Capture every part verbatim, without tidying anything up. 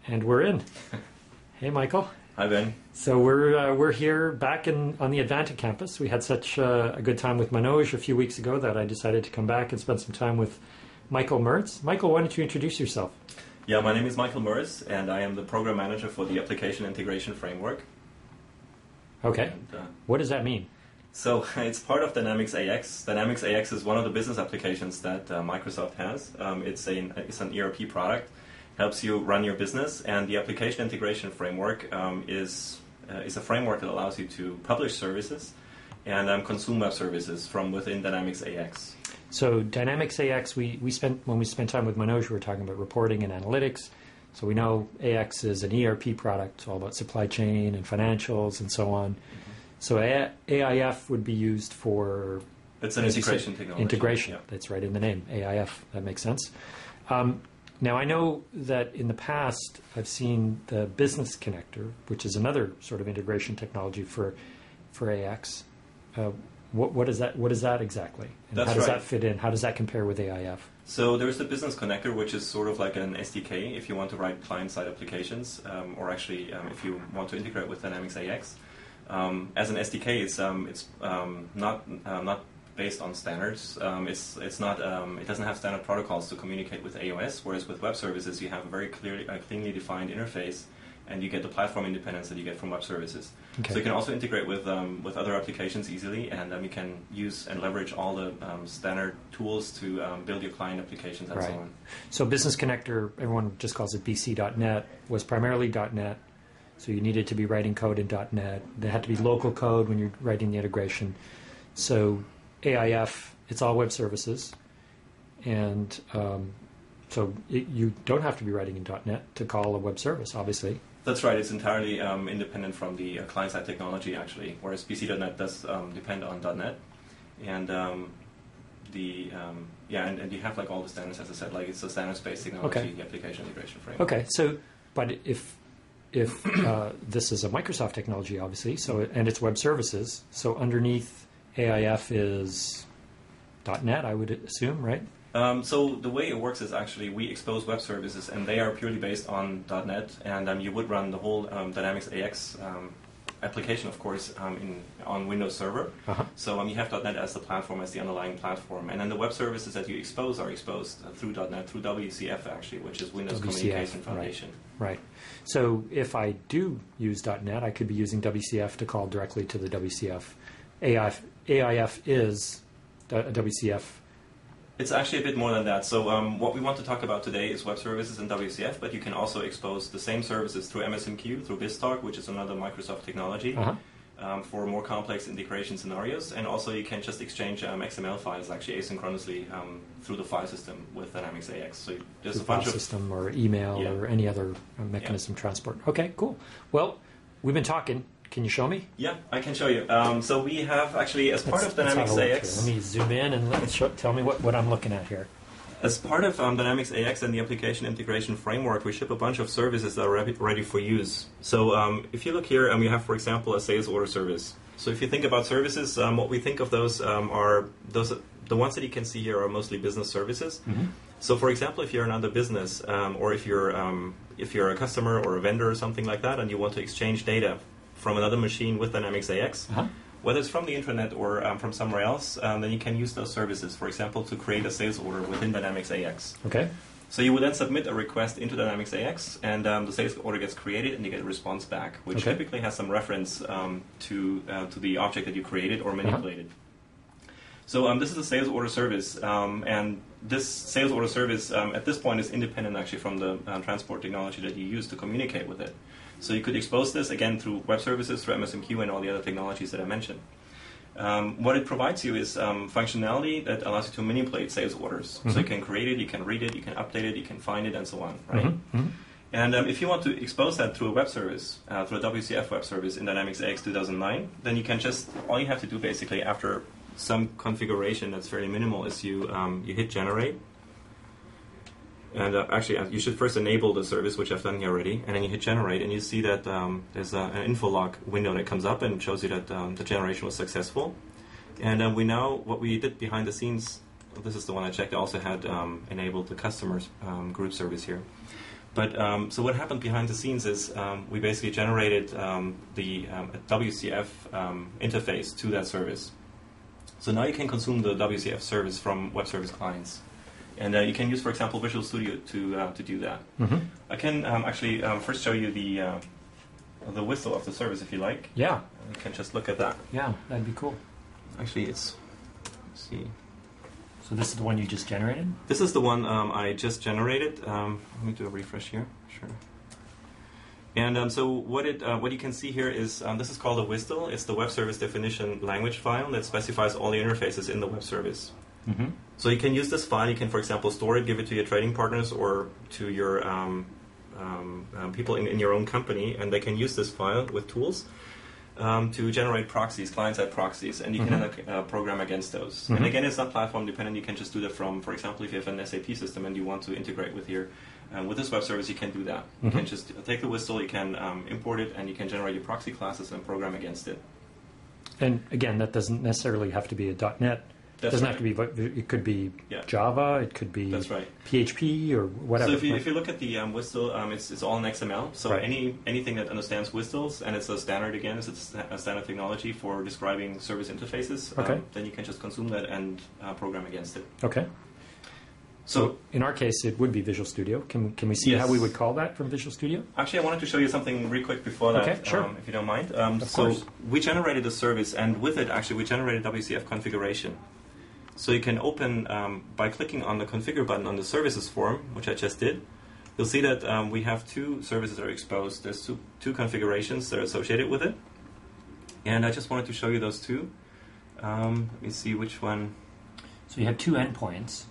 And we're in. Hey, Michael. Hi, Ben. So we're uh, we're here back in on the Advanta campus. We had such uh, a good time with Manoj a few weeks ago that I decided to come back and spend some time with Michael Merz. Michael, why don't you introduce yourself? Yeah, my name is Michael Merz, and I am the program manager for the Application Integration Framework. Okay. And, uh, what does that mean? So it's part of Dynamics A X. Dynamics A X is one of the business applications that uh, Microsoft has. Um, it's, a, it's an E R P product. Helps you run your business, and the Application Integration Framework um, is uh, is a framework that allows you to publish services and um, consume web services from within Dynamics A X. So Dynamics A X, we, we spent when we spent time with Manoj, we were talking about reporting and analytics. So we know A X is an E R P product, it's all about supply chain and financials and so on. Mm-hmm. So A- AIF would be used for... It's an integration technology. Integration, yeah. That's right in the name, A I F. That makes sense. Um, Now, I know that in the past I've seen the Business Connector, which is another sort of integration technology for for A X. Uh, what, what is that? What is that exactly? And That's how does right. that fit in? How does that compare with A I F? So there's the Business Connector, which is sort of like an S D K if you want to write client-side applications, um, or actually um, if you want to integrate with Dynamics A X. Um, as an S D K, it's um, it's um, not uh, not based on standards. Um, it's it's not um, it doesn't have standard protocols to communicate with A O S, whereas with web services you have a very clearly uh, cleanly defined interface, and you get the platform independence that you get from web services. Okay. So you can also integrate with um, with other applications easily, and um, you can use and leverage all the um, standard tools to um, build your client applications and right. so on. So Business Connector, everyone just calls it B C dot net, was primarily .NET. So you needed to be writing code in .NET. There had to be local code when you're writing the integration. So A I F, it's all web services, and um, so it, you don't have to be writing in .NET to call a web service, obviously. That's right. It's entirely um, independent from the uh, client-side technology, actually, whereas B C dot net does um, depend on .NET, and um, the um, yeah, and, and you have like all the standards, as I said, like it's a standards-based technology, Okay. the application integration framework. Okay, so but if if uh, this is a Microsoft technology, obviously, so and it's web services, so underneath A I F is .NET, I would assume, right? Um, so the way it works is actually we expose web services, and they are purely based on .NET, and um, you would run the whole um, Dynamics A X um, application, of course, um, in on Windows Server. Uh-huh. So um, you have .NET as the platform, as the underlying platform, and then the web services that you expose are exposed uh, through .NET, through W C F actually, which is Windows W C F, Communication Foundation. Right. right. So if I do use .NET, I could be using W C F to call directly to the W C F. A I F, A I F is a W C F. It's actually a bit more than that. So um, what we want to talk about today is web services and W C F, but you can also expose the same services through M S M Q, through BizTalk, which is another Microsoft technology, Uh-huh. um, for more complex integration scenarios. And also you can just exchange um, X M L files actually asynchronously um, through the file system with Dynamics A X. So there's Through a bunch file of system or email Yeah. or any other uh, mechanism transport. Okay, cool. Well, we've been talking. Can you show me? Yeah, I can show you. Um, so we have actually, as part Let's- of let's have Dynamics a look A X, here. Let me zoom in and let me show, tell me what, what I'm looking at here. as part of um, Dynamics A X and the Application Integration Framework, we ship a bunch of services that are ready, ready for use. So um, if you look here, um, we have, for example, a sales order service. So if you think about services, um, what we think of those um, are those the ones that you can see here are mostly business services. Mm-hmm. So, for example, if you're another business, um, or if you're um, if you're a customer or a vendor or something like that, and you want to exchange data from another machine with Dynamics A X, Uh-huh. whether it's from the intranet or um, from somewhere else, um, then you can use those services, for example, to create a sales order within Dynamics A X. Okay. So you would then submit a request into Dynamics A X, and um, the sales order gets created, and you get a response back, which Okay. typically has some reference um, to uh, to the object that you created or manipulated. So um, this is a sales order service, um, and this sales order service um, at this point is independent actually from the uh, transport technology that you use to communicate with it. So you could expose this again through web services, through M S M Q, and all the other technologies that I mentioned. Um, what it provides you is um, functionality that allows you to manipulate sales orders. Mm-hmm. So you can create it, you can read it, you can update it, you can find it, and so on, right? Mm-hmm. Mm-hmm. And um, if you want to expose that through a web service, uh, through a W C F web service in Dynamics A X two thousand nine, then you can just, all you have to do basically after some configuration that's fairly minimal is you um, you hit generate. And uh, actually, uh, you should first enable the service, which I've done here already, and then you hit generate, and you see that um, there's a, an info log window that comes up and shows you that um, the generation was successful. And uh, we now, what we did behind the scenes, this is the one I checked, I also had um, enabled the customers um, group service here. But um, so what happened behind the scenes is um, we basically generated um, the um, W C F um, interface to that service. So now you can consume the W C F service from web service clients. And uh, you can use, for example, Visual Studio to uh, to do that. Mm-hmm. I can um, actually um, first show you the uh, the whistle of the service if you like. Yeah. You can just look at that. Yeah, that'd be cool. Actually, it's, let's see. So this is the one you just generated? This is the one um, I just generated. Um, let me do a refresh here. Sure. And um, so what it uh, what you can see here is um, this is called a whistle. It's the web service definition language file that specifies all the interfaces in the web service. Mm-hmm. So you can use this file. You can, for example, store it, give it to your trading partners or to your um, um, um, people in, in your own company, and they can use this file with tools um, to generate proxies, client-side proxies, and you Mm-hmm. can uh, program against those. Mm-hmm. And again, it's not platform dependent. You can just do that from, for example, if you have an S A P system and you want to integrate with your um, with this web service, you can do that. Mm-hmm. You can just take the whistle, you can um, import it, and you can generate your proxy classes and program against it. And again, that doesn't necessarily have to be a .NET. It That's doesn't right. have to be. It could be Yeah. Java. It could be That's right. P H P or whatever. So if you, right? if you look at the um, whistle, um, it's, it's all in X M L. So Right. any anything that understands whistles, and it's a standard again, it's a sta- a standard technology for describing service interfaces, Okay. um, then you can just consume that and uh, program against it. Okay. So, So in our case, it would be Visual Studio. Can can we see Yes. how we would call that from Visual Studio? actually, I wanted to show you something real quick before that, Okay, sure. um, if you don't mind. Um, Of so course. we generated a service, and with it, actually, we generated W C F configuration. So you can open, um, by clicking on the configure button on the services form, which I just did, you'll see that um, we have two services that are exposed. There's two, two configurations that are associated with it. And I just wanted to show you those two. Um, let me see which one. So you have two endpoints.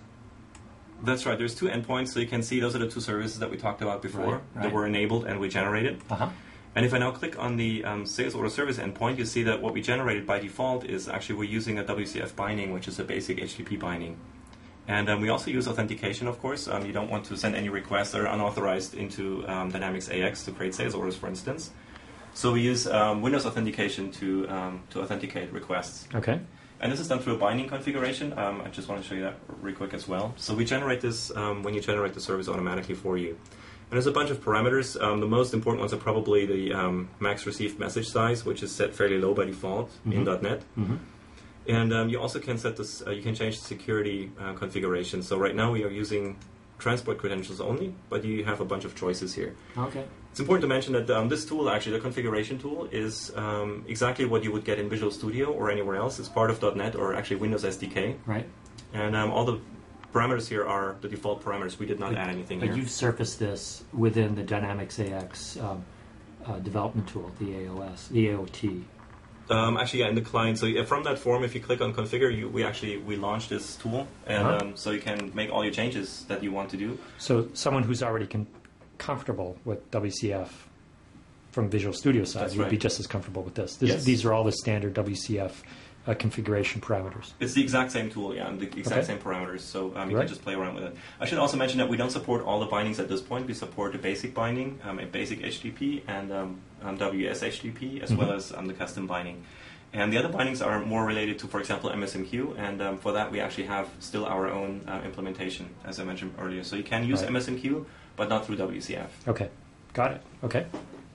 That's right, there's two endpoints, so you can see those are the two services that we talked about before Right, that right. were enabled and we generated. Uh-huh. And if I now click on the um, sales order service endpoint, you see that what we generated by default is actually we're using a W C F binding, which is a basic H T T P binding. And um, we also use authentication, of course. Um, you don't want to send any requests that are unauthorized into um, Dynamics A X to create sales orders, for instance. So we use um, Windows authentication to, um, to authenticate requests. Okay. And this is done through a binding configuration. Um, I just want to show you that real quick as well. So we generate this um, when you generate the service automatically for you. And there's a bunch of parameters. Um, the most important ones are probably the um, max received message size, which is set fairly low by default Mm-hmm. in .NET. Mm-hmm. And um, you also can set this. Uh, you can change the security uh, configuration. So right now we are using transport credentials only, but you have a bunch of choices here. Okay. It's important to mention that um, this tool, actually, the configuration tool, is um, exactly what you would get in Visual Studio or anywhere else. It's part of .NET or actually Windows S D K. Right. And um, all the parameters here are the default parameters. We did not But, add anything but here. you've surfaced this within the Dynamics A X um, uh, development tool, the A O S, the A O T. Um, actually, yeah, in the client. So yeah, from that form, if you click on configure, you, we actually we launched this tool, and Uh-huh. um, so you can make all your changes that you want to do. So someone who's already con- comfortable with W C F from Visual Studio side That's would be right. just as comfortable with this. this Yes. These are all the standard W C F uh, configuration parameters. It's the exact same tool, yeah, and the exact Okay. same parameters. So um, you Right. can just play around with it. I should also mention that we don't support all the bindings at this point. We support a basic binding, um, a basic H T T P, and um, um, W S H T T P, as Mhm. well as um, the custom binding. And the other bindings are more related to, for example, M S M Q, and um, for that we actually have still our own uh, implementation, as I mentioned earlier. So you can use Right. M S M Q, but not through W C F. Okay, got it. Okay.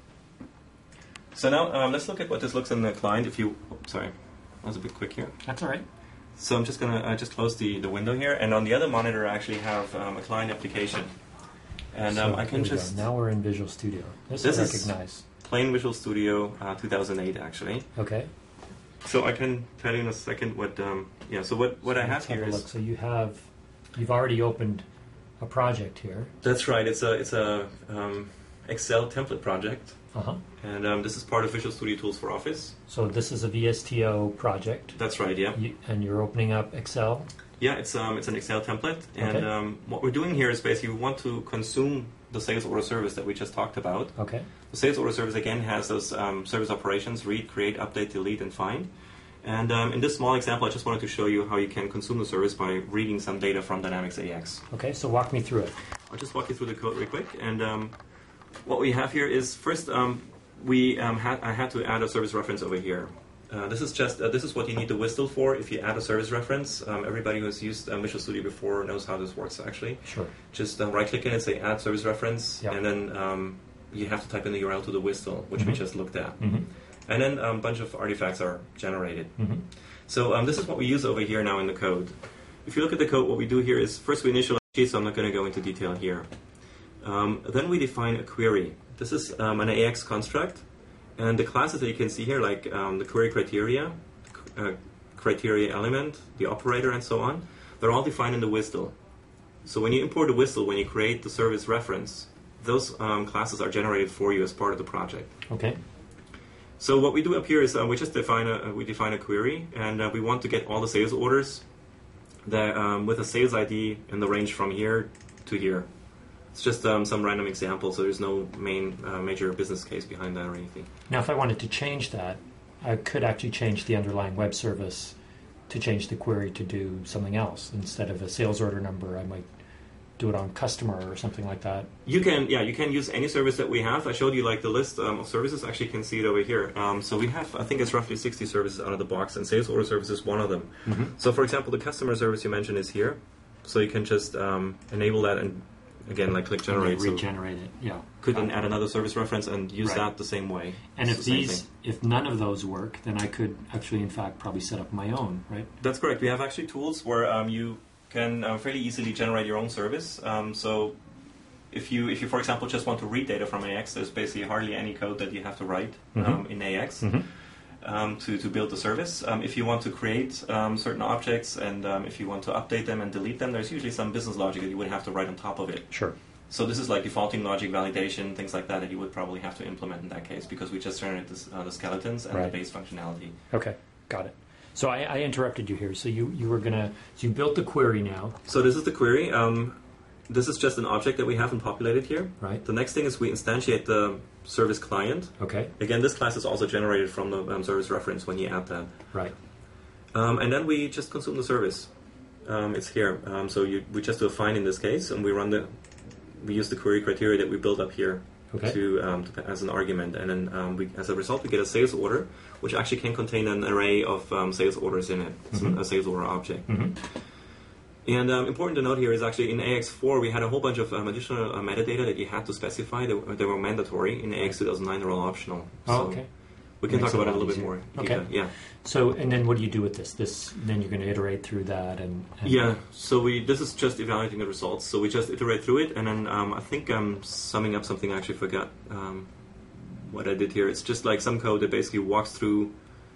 So now um, let's look at what this looks in the client. If you, oh, sorry, that was a bit quick here. That's all right. So I'm just going to uh, just close the, the window here, and on the other monitor I actually have um, a client application. And um, So I can here we go. just, Now we're in Visual Studio. This, This I is- recognize. plain Visual Studio uh, two thousand eight actually. Okay. So I can tell you in a second what, um, yeah, so what, what So I have let's have here a is, look. So you have, you've already opened a project here. that's right, it's a, it's a um, Excel template project, Uh huh. and um, this is part of Visual Studio Tools for Office. So this is a V S T O project, That's right, yeah. you, and you're opening up Excel. Yeah, it's um, it's an Excel template, and Okay. um, what we're doing here is basically we want to consume the sales order service that we just talked about. Okay. The sales order service again has those um, service operations: read, create, update, delete, and find. And um, in this small example, I just wanted to show you how you can consume the service by reading some data from Dynamics A X. Okay. So walk me through it. I'll just walk you through the code real quick. And um, what we have here is first um, we um, had I had to add a service reference over here. Uh, this is just uh, this is what you need the whistle for if you add a service reference. Um, everybody who's used um, Visual Studio before knows how this works actually. Sure. Just uh, right click in it, say add service reference, Yep. and then um, you have to type in the U R L to the whistle, which Mm-hmm. we just looked at. Mm-hmm. And then um, a bunch of artifacts are generated. Mm-hmm. So um, this is what we use over here now in the code. If you look at the code, what we do here is first we initialize sheet, so I'm not going to go into detail here. Um, then we define a query. This is um, an A X construct, and the classes that you can see here, like um, the query criteria, uh, criteria element, the operator, and so on, they're all defined in the whistle. So when you import the whistle, when you create the service reference, those um, classes are generated for you as part of the project. Okay. So what we do up here is uh, we just define a we define a query, and uh, we want to get all the sales orders that um, with a sales I D in the range from here to here. It's just um, some random example, so there's no main uh, major business case behind that or anything. Now, if I wanted to change that, I could actually change the underlying web service to change the query to do something else. Instead of a sales order number, I might do it on customer or something like that. You can, yeah, you can use any service that we have. I showed you like the list um, of services. Actually, you can see it over here. Um, so we have, I think it's roughly sixty services out of the box, and sales order service is one of them. Mm-hmm. So, for example, the customer service you mentioned is here. So you can just um, enable that and again, like click generate. So Regenerate it, yeah. could then add another service reference and use Right. that the same way. And It's if the same these, thing. if none of those work, then I could actually, in fact, probably set up my own, right? That's correct. We have actually tools where um, you can uh, fairly easily generate your own service. Um, so if you, if you, for example, just want to read data from A X, there's basically hardly any code that you have to write Mhm. um, in A X Mm-hmm. um, to, to build the service. Um, if you want to create um, certain objects and um, if you want to update them and delete them, there's usually some business logic that you would have to write on top of it. Sure. So this is like defaulting logic, validation, things like that that you would probably have to implement in that case because we just generated this, uh, the skeletons and Right. the base functionality. Okay, got it. So I, I interrupted you here. So you, you were going to, so you built the query now, So this is the query. Um, this is just an object that we haven't populated here. right? The next thing is we instantiate the service client. Okay, Again, this class is also generated from the um, service reference when you add that. right. Um, and then we just consume the service. Um, it's here. Um, so you, we just do a find in this case, and we run the, we use the query criteria that we built up here Okay. to, um, to as an argument, and then um, we, as a result, we get a sales order, which actually can contain an array of um, sales orders in it. It's Mhm. a sales order object. Mm-hmm. And um, important to note here is actually in A X four we had a whole bunch of um, additional uh, metadata that you had to specify. They, were- they were mandatory. In A X two thousand nine they're all optional. Oh, So okay. we can Makes talk it about it a a lot little bit easier. more. in Okay. detail. Yeah. So, and then what do you do with this? This, then you're going to iterate through that and... and Yeah. So we this is just evaluating the results. So we just iterate through it, and then um, I think I'm summing up something I actually forgot um, what I did here. It's just like some code that basically walks through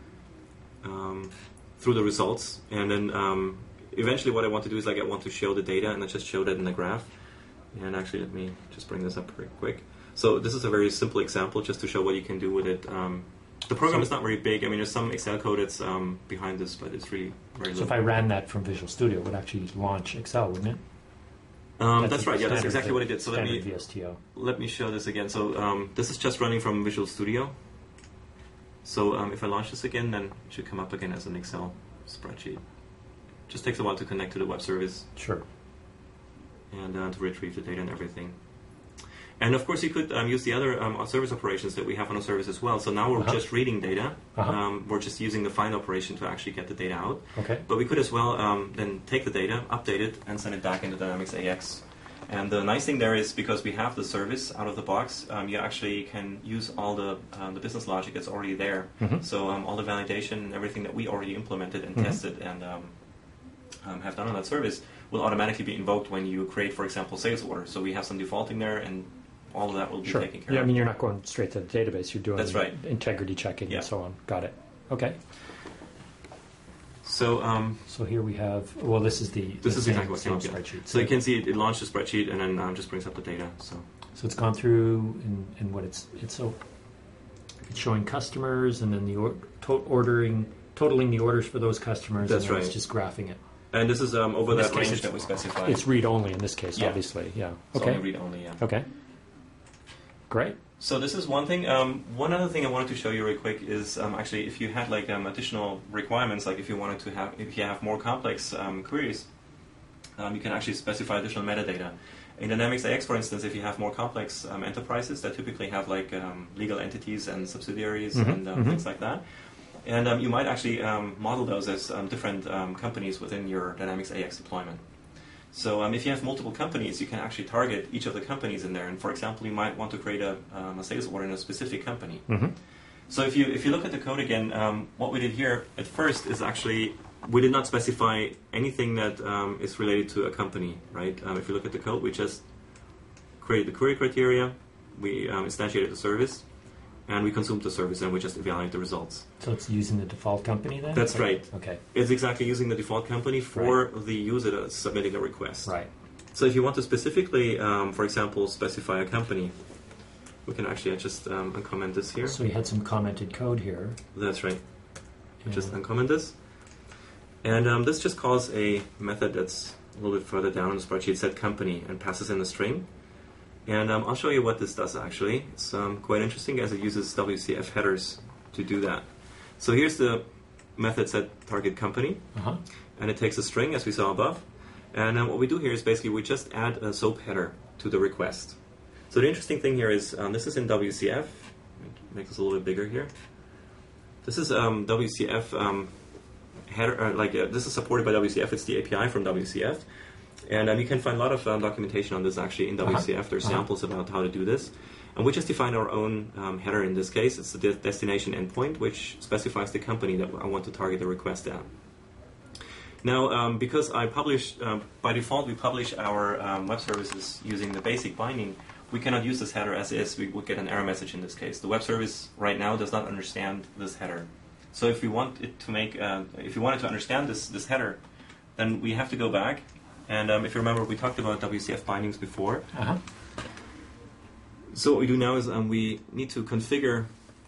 um, through the results, and then um, eventually what I want to do is like I want to show the data, and I just show that in the graph. And actually, let me just bring this up very quick. So this is a very simple example just to show what you can do with it. Um, the program So- is not very big. I mean, there's some Excel code that's um, behind this, but it's really very So little. if I ran that from Visual Studio, it would actually launch Excel, wouldn't it? Um, that's the right. Yeah, that's standard exactly vi- what I did. So let standard me V S T O. let me show this again. So um, this is just running from Visual Studio. So um, if I launch this again, then it should come up again as an Excel spreadsheet. Just takes a while to connect to the web service Sure. and uh, to retrieve the data and everything. And of course, you could um, use the other um, service operations that we have on the service as well. So now we're Uh-huh. just reading data. Uh-huh. Um, we're just using the find operation to actually get the data out. Okay. But we could as well um, then take the data, update it, and send it back into Dynamics A X. And the nice thing there is because we have the service out of the box, um, you actually can use all the um, the business logic that's already there. Mhm. So um, all the validation and everything that we already implemented and Mhm. tested and um, um, have done on that service will automatically be invoked when you create, for example, sales orders. So we have some defaulting there, and all of that will be Sure. taken care Yeah, I of. mean, you're not going straight to the database. You're doing That's right. integrity checking Yeah. and so on. Got it. Okay. So um, So here we have, well, this is the, this the is same, exactly what same came up. Yeah. spreadsheet. So you can see it, it launched the spreadsheet and then um, just brings up the data. So. So it's gone through and, and what it's it's so it's showing customers and then the or, to, ordering totaling the orders for those customers. That's and then right. It's just graphing it. And this is um, over In this that case, range it's- that we specified. It's read only in this case, Yeah. obviously. Yeah. It's Okay. only read only, yeah. Okay. Great. So this is one thing. Um, one other thing I wanted to show you really quick is um, actually if you had like um, additional requirements, like if you wanted to have, if you have more complex um, queries, um, you can actually specify additional metadata. In Dynamics A X, for instance, if you have more complex um, enterprises that typically have like um, legal entities and subsidiaries Mhm, and um, mhm. things like that, And um, you might actually um, model those as um, different um, companies within your Dynamics A X deployment. So um, if you have multiple companies, you can actually target each of the companies in there. And for example, you might want to create a, um, a sales order in a specific company. Mm-hmm. So if you if you look at the code again, um, what we did here at first is actually we did not specify anything that um, is related to a company, right? Um, if you look at the code, we just created the query criteria, we um, instantiated the service, and we consumed the service, and we just evaluate the results. So it's using the default company then? That's okay. right. Okay. It's exactly using the default company for right. the user that's submitting a request. Right. So if you want to specifically, um, for example, specify a company, we can actually just um, uncomment this here. So you had some commented code here. That's right. Yeah. Just uncomment this. And um, this just calls a method that's a little bit further down in the spreadsheet, set company, and passes in a string. And um, I'll show you what this does actually. It's um, quite interesting as it uses W C F headers to do that. So here's the method set target company. Uh-huh. And it takes a string as we saw above. And um, what we do here is basically we just add a SOAP header to the request. So the interesting thing here is um, this is in W C F. Make this a little bit bigger here. This is um, W C F um, header. Uh, like uh, this is supported by W C F. It's the A P I from W C F, and um, you can find a lot of um, documentation on this actually in W C F. Uh-huh. There's uh-huh. samples about how to do this, and we just define our own um, header in this case. It's the de- destination endpoint, which specifies the company that I want to target the request at. Now, um, because I publish um, by default, we publish our um, web services using the basic binding. We cannot use this header as is. We would get an error message in this case. The web service right now does not understand this header. So if we want it to make, uh, if we wanted to understand this this header, then we have to go back. And um, if you remember, we talked about W C F bindings before. Uh-huh. So what we do now is um, we need to configure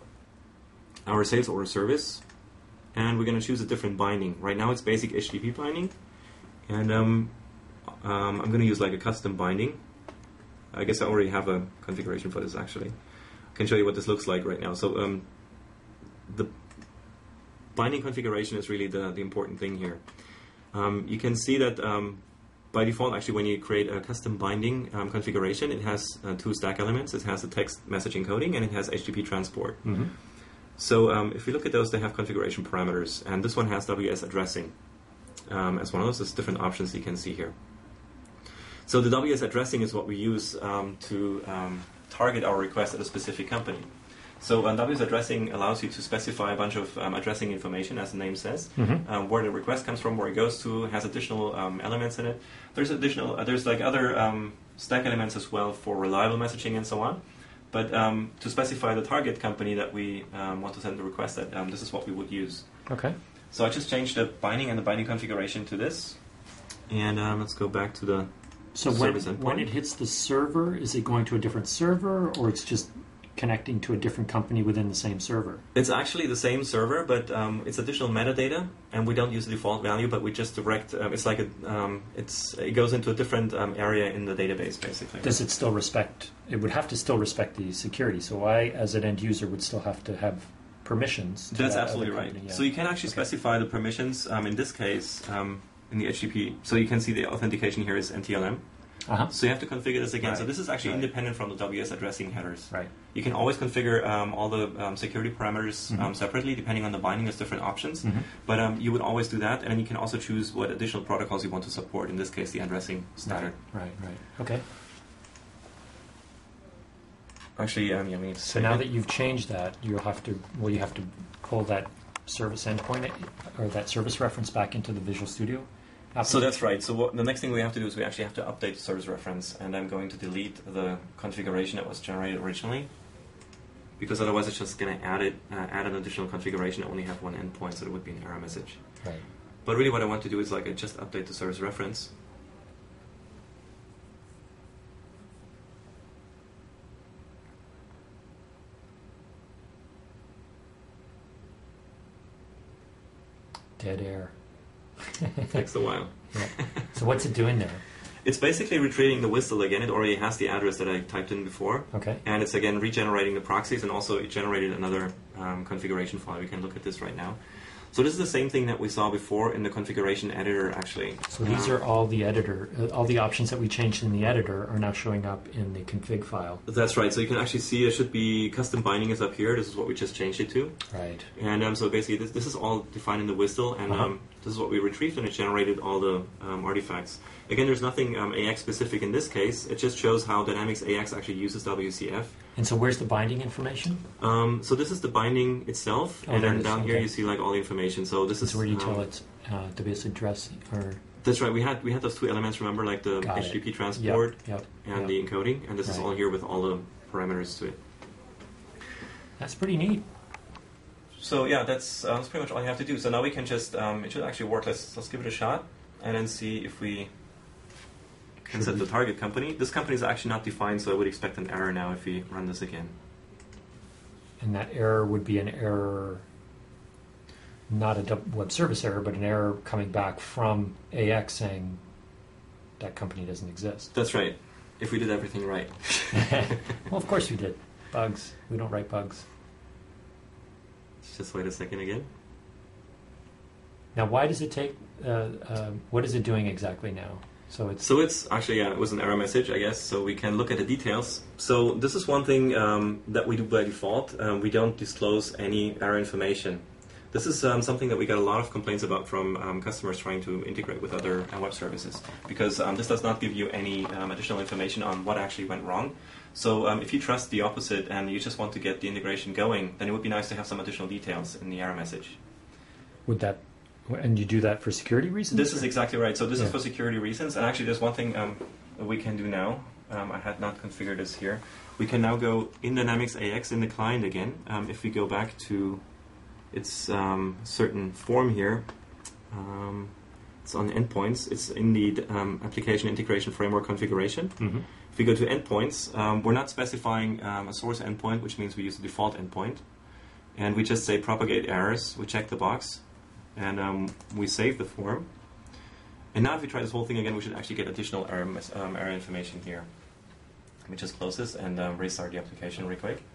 our sales order service, and we're going to choose a different binding. Right now it's basic H T T P binding, and um, um, I'm going to use like a custom binding. I guess I already have a configuration for this actually. I can show you what this looks like right now. So um, the binding configuration is really the, the important thing here. Um, you can see that um, by default, actually, when you create a custom binding um, configuration, it has uh, two stack elements. It has the text message encoding and it has H T T P transport. Mm-hmm. So um, if we look at those, they have configuration parameters, and this one has W S addressing um, as one of those. There's different options you can see here. So the W S addressing is what we use um, to um, target our request at a specific company. So um, W S addressing allows you to specify a bunch of um, addressing information, as the name says, mm-hmm. um, where the request comes from, where it goes to, has additional um, elements in it. There's additional, uh, there's like other um, stack elements as well for reliable messaging and so on. But um, to specify the target company that we um, want to send the request at, um, this is what we would use. Okay. So I just changed the binding and the binding configuration to this. And um, let's go back to the So when, when it hits the server, is it going to a different server, or it's just connecting to a different company within the same server? It's actually the same server, but um, it's additional metadata, and we don't use the default value, but we just direct. Um, it's like a, um, it's it goes into a different um, area in the database, basically. Does it still respect? It would have to still respect the security. So I, as an end user, would still have to have permissions. To That's that absolutely other right. company, yeah. So you can actually Okay. specify the permissions. Um, in this case, um, in the H T T P, so you can see the authentication here is N T L M. Uh-huh. So you have to configure this again. Right. So this is actually Right. independent from the W S addressing headers. Right. You can always configure um, all the um, security parameters Mm-hmm. um, separately, depending on the binding. There's different options, Mm-hmm. but um, you would always do that, and then you can also choose what additional protocols you want to support. In this case, the addressing standard. Right. Right. Right. Okay. Actually, um, yeah, we need to So save now it. that you've changed that, you'll have to. Well, you have to pull that service endpoint or that service reference back into the Visual Studio. So that's right. So what, the next thing we have to do is we actually have to update the service reference, and I'm going to delete the configuration that was generated originally, because otherwise it's just going to add it, uh, add an additional configuration that only have one endpoint, so it would be an error message. Right. But really, what I want to do is like I just update the service reference. Dead air. Takes a while. Yeah. So what's it doing there? It's basically retrieving the whistle again. It already has the address that I typed in before. Okay. And it's again regenerating the proxies, and also it generated another um, configuration file. We can look at this right now. So this is the same thing that we saw before in the configuration editor, actually. So these Um, are all the editor, uh, all the options that we changed in the editor are now showing up in the config file. That's right. So you can actually see it should be custom binding is up here. This is what we just changed it to. Right. And um, so basically this, this is all defined in the WSDL, and Uh-huh. um, this is what we retrieved, and it generated all the um, artifacts. Again, there's nothing um, A X specific in this case. It just shows how Dynamics A X actually uses W C F. And so where's the binding information? Um, so this is the binding itself, Oh, and there then it is. down here Okay. you see like all the information. So this This is is where you um, tell it uh, W S address or That's right. We had we had those two elements. Remember, like the Got H T T P it. transport Yep, yep, and yep. the encoding, and this is Right. all here with all the parameters to it. That's pretty neat. So yeah, that's uh, that's pretty much all you have to do. So now we can just um, it should actually work. Let's let's give it a shot, and then see if we can Should set we- the target company. This company is actually not defined, so I would expect an error now if we run this again. And that error would be an error, not a dub- web service error, but an error coming back from A X saying that company doesn't exist. That's right. If we did everything right. Well, of course we did. Bugs. We don't write bugs. Let's just wait a second again. Now, why does it take? Uh, uh, what is it doing exactly now? So it's So it's actually, yeah, it was an error message, I guess, so we can look at the details. So this is one thing um, that we do by default. Um, we don't disclose any error information. This is um, something that we get a lot of complaints about from um, customers trying to integrate with other uh, web services, because um, this does not give you any um, additional information on what actually went wrong. So um, if you trust the opposite and you just want to get the integration going, then it would be nice to have some additional details in the error message. would that, and you do that for security reasons? This is or- exactly right. So this Yeah. is for security reasons. And actually, there's one thing um, we can do now. Um, I had not configured this here. We can now go in Dynamics A X in the client again. Um, if we go back to its um, certain form here, um, it's on endpoints. It's in the um, application integration framework configuration. Mhm. If we go to endpoints, um, we're not specifying um, a source endpoint, which means we use the default endpoint. And we just say propagate errors. We check the box. And um, we save the form. And now if we try this whole thing again, we should actually get additional error, mes- um, error information here. Let me just close this and um, restart the application real quick.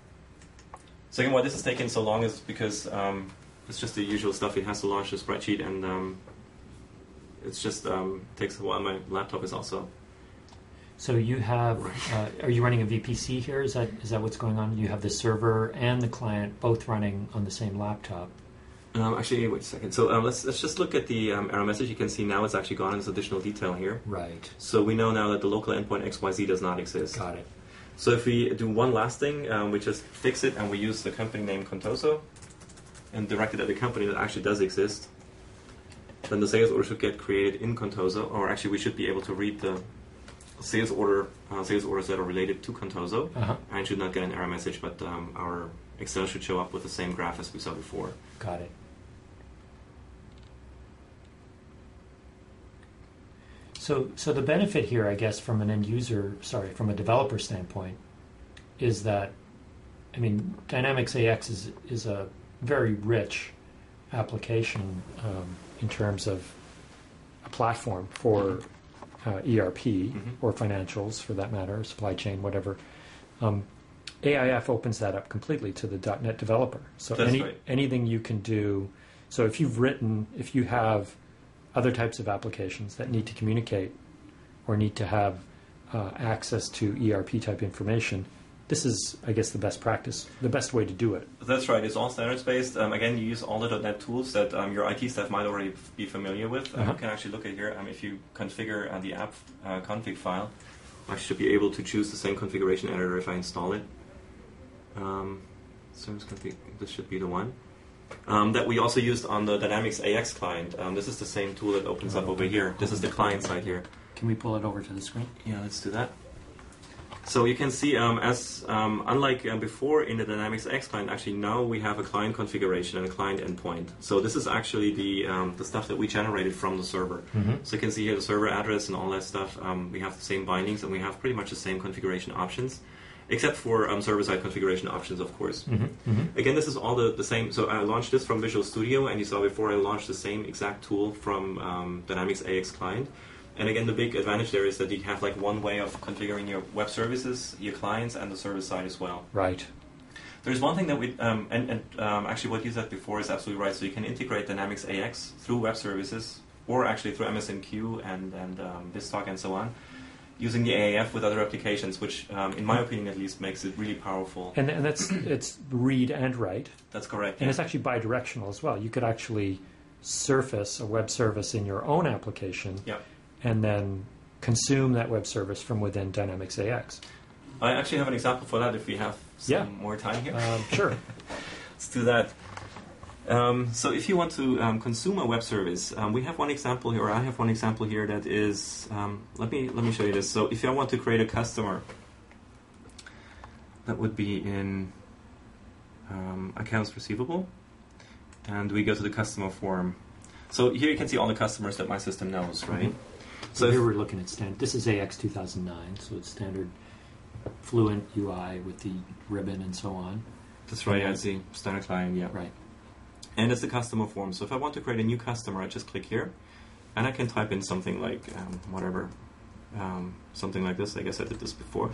So again, why this is taking so long is because um, it's just the usual stuff. It has to launch the spreadsheet, and um, it's just um, takes a while. My laptop is also... So you have, uh, are you running a V P C here? Is that is that what's going on? You have the server and the client both running on the same laptop. Um, actually, wait a second. So um, let's let's just look at the um, error message. You can see now it's actually gone into additional detail here. Right. So we know now that the local endpoint X Y Z does not exist. Got it. So if we do one last thing, um, we just fix it and we use the company name Contoso and direct it at the company that actually does exist, then the sales order should get created in Contoso, or actually we should be able to read the sales order uh, sales orders that are related to Contoso, Uh-huh. and should not get an error message, but um, our Excel should show up with the same graph as we saw before. Got it. So, so the benefit here, I guess, from an end user, sorry, from a developer standpoint, is that, I mean, Dynamics A X is is a very rich application um, in terms of a platform for uh, E R P Mhm. or financials, for that matter, supply chain, whatever. Um, A I F opens that up completely to the .dot net developer. So That's any right. anything you can do. So if you've written, if you have other types of applications that need to communicate or need to have uh, access to E R P type information, this is, I guess, the best practice, the best way to do it. That's right. It's all standards based. Um, again, you use all the .NET tools that um, your I T staff might already f- be familiar with. Um, Uh-huh. You can actually look at here. Um, if you configure uh, the app uh, config file, I should be able to choose the same configuration editor if I install it. Um, service config. This should be the one um, that we also used on the Dynamics A X client. Um, this is the same tool that opens up over here. This is the client side here. Can we pull it over to the screen? Yeah, let's do that. So you can see, um, as um, unlike uh, before in the Dynamics X client, actually now we have a client configuration and a client endpoint. So this is actually the um, the stuff that we generated from the server. Mm-hmm. So you can see here the server address and all that stuff. Um, we have the same bindings and we have pretty much the same configuration options, except for um, server-side configuration options, of course. Mm-hmm. Mm-hmm. Again, this is all the, the same. So I launched this from Visual Studio, and you saw before I launched the same exact tool from um, Dynamics A X client. And again, the big advantage there is that you have like one way of configuring your web services, your clients, and the server side as well. Right. There's one thing that we, um, and, and um, actually what you said before is absolutely right. So you can integrate Dynamics A X through web services, or actually through M S N Q and, and um, BizTalk and so on, using the A A F with other applications, which, um, in my opinion at least, makes it really powerful. And, and that's it's read and write. That's correct. And yeah. it's actually bidirectional as well. You could actually surface a web service in your own application yeah. and then consume that web service from within Dynamics A X. I actually have an example for that if we have some yeah. more time here. Um, sure. Let's do that. Um, so if you want to um, consume a web service, um, we have one example here, or I have one example here that is, um, let me let me show you this. So if I want to create a customer, that would be in um, accounts receivable, and we go to the customer form. So here you can see all the customers that my system knows, right? Mm-hmm. So so here if, we're looking at standard. This is A X two thousand nine, so it's standard Fluent U I with the ribbon and so on. that's right, I see standard client, yeah. Right. And it's the customer form. So if I want to create a new customer, I just click here, and I can type in something like um, whatever, um, something like this. I guess I did this before.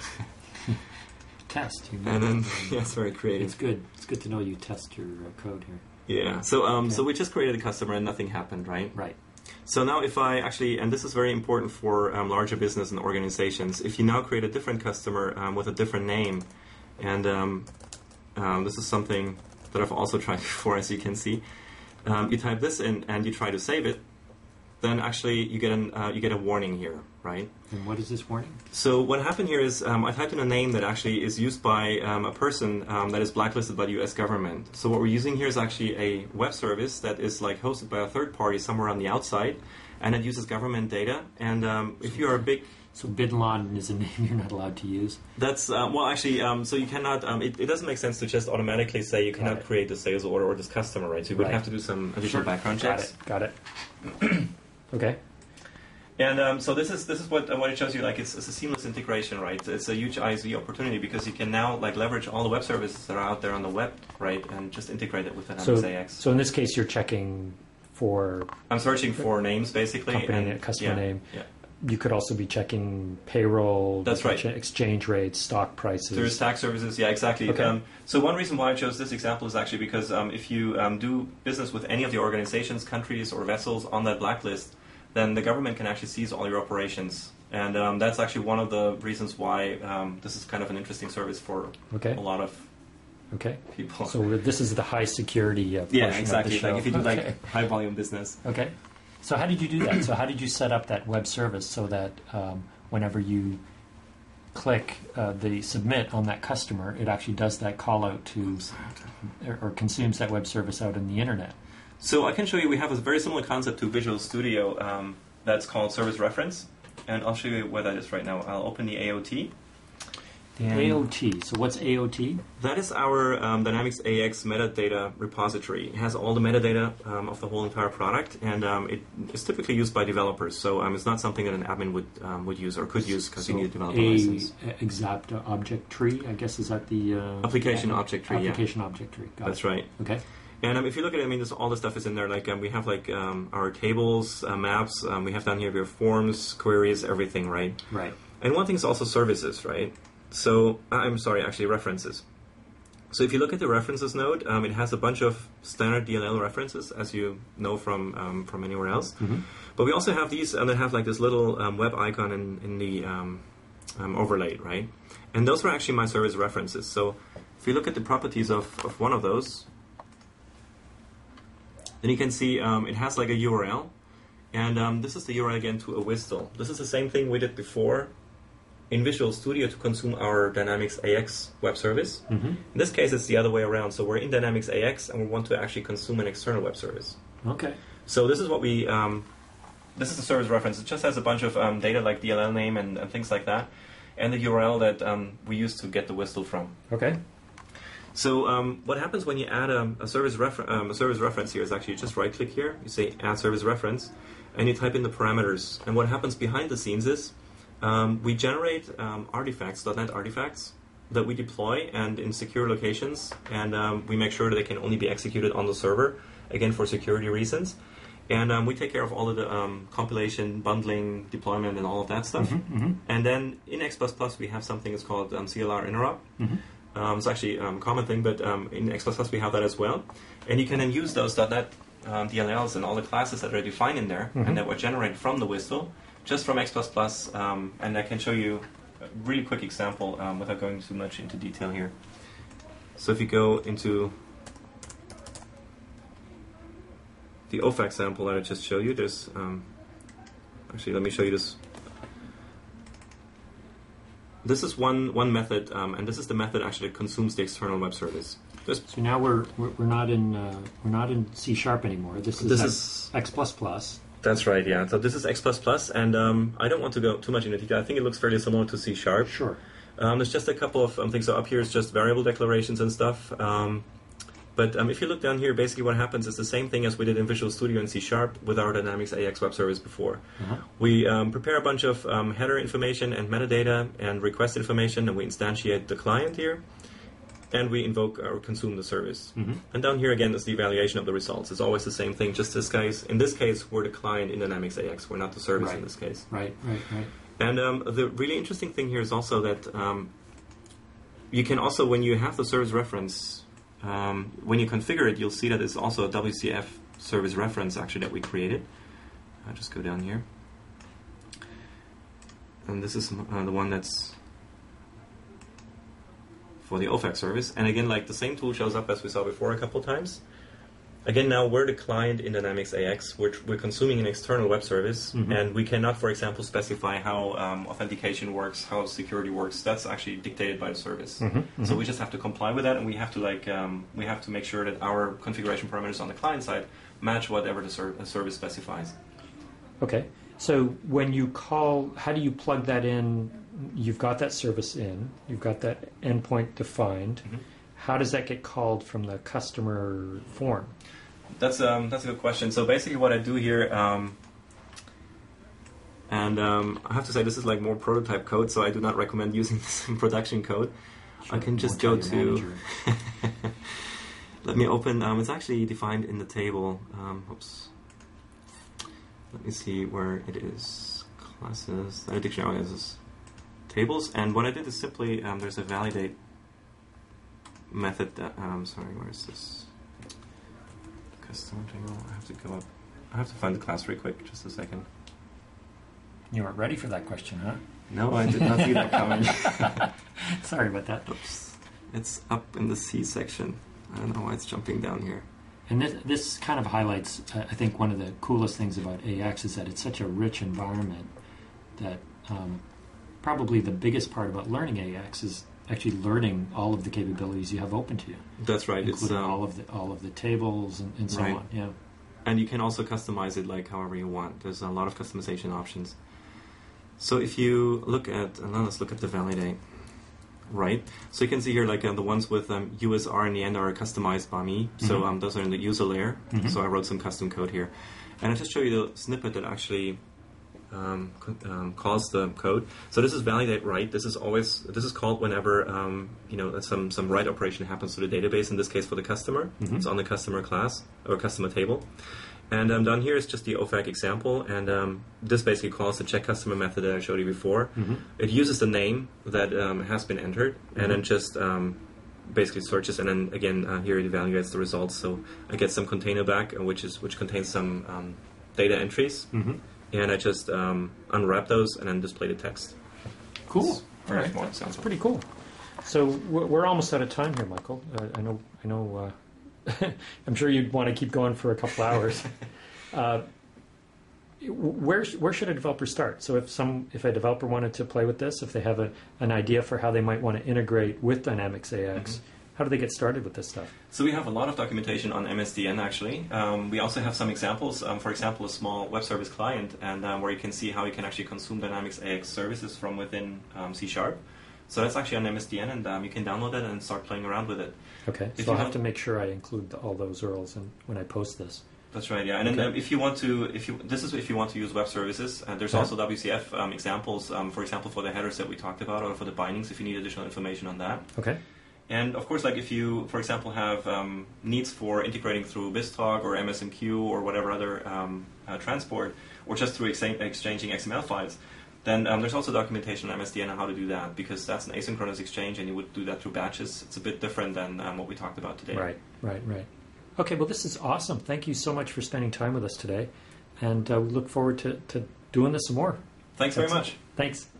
Test. You know. And then yeah, it's very creative. It's good. It's good to know you test your uh, code here. Yeah. So um, Okay. so we just created a customer and nothing happened, right? Right. So now if I actually, and this is very important for um, larger business and organizations, if you now create a different customer um, with a different name, and um, um, this is something that I've also tried before, as you can see, um, you type this in and you try to save it, then actually you get an uh, you get a warning here, right? And what is this warning? So what happened here is um, I typed in a name that actually is used by um, a person um, that is blacklisted by the U S government. So what we're using here is actually a web service that is like hosted by a third party somewhere on the outside, and it uses government data. And um, if you are a big So Bin Laden is a name you're not allowed to use. That's uh, well, actually, um, so you cannot. Um, it, it doesn't make sense to just automatically say you cannot Got it. create the sales order or this customer, right? So you would Right. have to do some additional background Got checks. it. Got it. Okay. And um, so this is this is what uh, what it shows you. Like it's, it's a seamless integration, right? It's a huge I S V opportunity because you can now like leverage all the web services that are out there on the web, right, and just integrate it with Dynamics So, A X. so in this case, you're checking for I'm searching for names basically. company and, customer yeah, name. Yeah. You could also be checking payroll, That's right. ch- exchange rates, stock prices. There's tax services, yeah, exactly. Okay. Um, so one reason why I chose this example is actually because um, if you um, do business with any of the organizations, countries, or vessels on that blacklist, then the government can actually seize all your operations. And um, that's actually one of the reasons why um, this is kind of an interesting service for Okay. a lot of Okay. people. So we're- this is the high security uh, portion yeah, exactly. of the show. Like if you do okay. like high volume business. Okay. So how did you do that? So how did you set up that web service so that um, whenever you click uh, the submit on that customer, it actually does that call out to or, or consumes that web service out in the internet? So I can show you, we have a very similar concept to Visual Studio um, that's called Service Reference. And I'll show you where that is right now. I'll open the A O T. And A O T. So what's A O T? That is our um, Dynamics A X metadata repository. It has all the metadata um, of the whole entire product, and um, it is typically used by developers. So um, it's not something that an admin would um, would use or could use because So you need a developer a license. exact object tree, I guess, is that the uh, Application object tree, yeah. Application object tree. Got That's it. right. Okay. And um, if you look at it, I mean, this, all the stuff is in there. Like um, we have like um, our tables, uh, maps. Um, we have down here we have forms, queries, everything, right? Right. And one thing is also services, right? So I'm sorry, actually references. So if you look at the references node, um, it has a bunch of standard D L L references, as you know from um, from anywhere else. Mm-hmm. But we also have these, and they have like this little um, web icon in, in the um, um, overlay, right? And those are actually my service references. So if you look at the properties of, of one of those, then you can see um, it has like a U R L. And um, this is the U R L again to a W S D L. This is the same thing we did before in Visual Studio to consume our Dynamics A X web service. Mm-hmm. In this case, it's the other way around. So we're in Dynamics A X, and we want to actually consume an external web service. Okay. So this is what we, um, this is the service reference. It just has a bunch of um, data like D L L name and, and things like that, and the U R L that um, we use to get the W S D L from. Okay. So um, what happens when you add a, a, service refer- um, a service reference here is actually you just right-click here, you say Add Service Reference, and you type in the parameters. And what happens behind the scenes is um, we generate um, artifacts, .NET artifacts, that we deploy and in secure locations, and um, we make sure that they can only be executed on the server, again for security reasons. And um, we take care of all of the um, compilation, bundling, deployment, and all of that stuff. Mm-hmm, mm-hmm. And then in X plus plus we have something that's called um, C L R interop. Mm-hmm. Um, it's actually um, a common thing, but um, in X plus plus we have that as well. And you can then use those .NET um, D L Ls and all the classes that are defined in there mm-hmm. and that were generated from the W S T L just from X plus plus. Um, and I can show you a really quick example um, without going too much into detail here. So if you go into the O F A C sample that I just showed you, there's um, actually, let me show you this. This is one one method, um, and this is the method actually that consumes the external web service. This so now we're we're, we're not in uh, we're not in C sharp anymore. This is this X, is X plus plus. That's right, yeah. So this is X plus plus, and um, I don't want to go too much into detail. I think it looks fairly similar to C sharp. Sure. Um, there's just a couple of um, things. So up here is just variable declarations and stuff. Um, But um, if you look down here, basically what happens is the same thing as we did in Visual Studio and C Sharp with our Dynamics A X web service before. Uh-huh. We um, prepare a bunch of um, header information and metadata and request information, and we instantiate the client here, and we invoke or consume the service. Mm-hmm. And down here again is the evaluation of the results. It's always the same thing, just this case. In this case, we're the client in Dynamics A X. We're not the service right. in this case. Right, right, right. And um, the really interesting thing here is also that um, you can also, when you have the service reference, Um, when you configure it, you'll see that it's also a W C F service reference actually that we created. I'll just go down here. And this is uh, the one that's for the O F A C service. And again, like the same tool shows up as we saw before a couple times. Again, now we're the client in Dynamics A X. We're, we're consuming an external web service, mm-hmm. and we cannot, for example, specify how um, authentication works, how security works. That's actually dictated by the service. Mm-hmm. Mm-hmm. So we just have to comply with that, and we have to like um, we have to make sure that our configuration parameters on the client side match whatever the, ser- the service specifies. Okay. So when you call, how do you plug that in? You've got that service in. You've got that endpoint defined. Mm-hmm. How does that get called from the customer form? That's um, that's a good question. So basically, what I do here, um, and um, I have to say this is like more prototype code, so I do not recommend using this in production code. Sure, I can just go to. Let me open. Um, it's actually defined in the table. Um, oops. Let me see where it is. Classes. The dictionary is tables, and what I did is simply um, there's a validate method that. Um, sorry, where is this? Custom table. I have to go up. I have to find the class real quick. Just a second. You weren't ready for that question, huh? No, I did not see that coming. Sorry about that. Oops. It's up in the C section. I don't know why it's jumping down here. And this, this kind of highlights, uh, I think, one of the coolest things about A X is that it's such a rich environment that um, probably the biggest part about learning A X is actually learning all of the capabilities you have open to you. That's right. Including it's, um, all of the all of the tables and, and so right. on. Yeah. And you can also customize it like however you want. There's a lot of customization options. So if you look at, and now let's look at the validate. Right. So you can see here like uh, the ones with um, U S R in the end are customized by me. Mm-hmm. So um, those are in the user layer. Mm-hmm. So I wrote some custom code here. And I'll just show you the snippet that actually um, um, calls the code. So this is validate write. This is always, this is called whenever, um, you know, some, some write operation happens to the database, in this case for the customer. Mm-hmm. It's on the customer class or customer table. And um, down here is just the O F A C example, and um, this basically calls the check customer method that I showed you before. Mm-hmm. It uses the name that um, has been entered, mm-hmm. and then just um, basically searches, and then again uh, here it evaluates the results. So I get some container back, uh, which is which contains some um, data entries, mm-hmm. and I just um, unwrap those and then display the text. Cool. All right. That's pretty cool. So we're, we're almost out of time here, Michael. Uh, I know. I know. Uh, I'm sure you'd want to keep going for a couple hours. uh, where where should a developer start? So if some if a developer wanted to play with this, if they have a, an idea for how they might want to integrate with Dynamics A X, mm-hmm. how do they get started with this stuff? So we have a lot of documentation on M S D N actually. Um, we also have some examples. Um, for example, a small web service client, and um, where you can see how you can actually consume Dynamics A X services from within um, C Sharp. So that's actually on M S D N, and um, you can download it and start playing around with it. Okay, if so I'll have to make sure I include the, all those U R Ls in, when I post this. That's right, yeah. And okay. then um, if you want to, if you this is if you want to use web services, uh, there's yeah. also W C F um, examples. Um, for example, for the headers that we talked about, or for the bindings, if you need additional information on that. Okay. And of course, like if you, for example, have um, needs for integrating through BizTalk or M S M Q or whatever other um, uh, transport, or just through ex- exchanging X M L files. then um, there's also documentation on M S D N on how to do that, because that's an asynchronous exchange and you would do that through batches. It's a bit different than um, what we talked about today. Right, right, right. Okay, well, this is awesome. Thank you so much for spending time with us today. And uh, we look forward to, to doing this some more. Thanks That's very much. Thanks.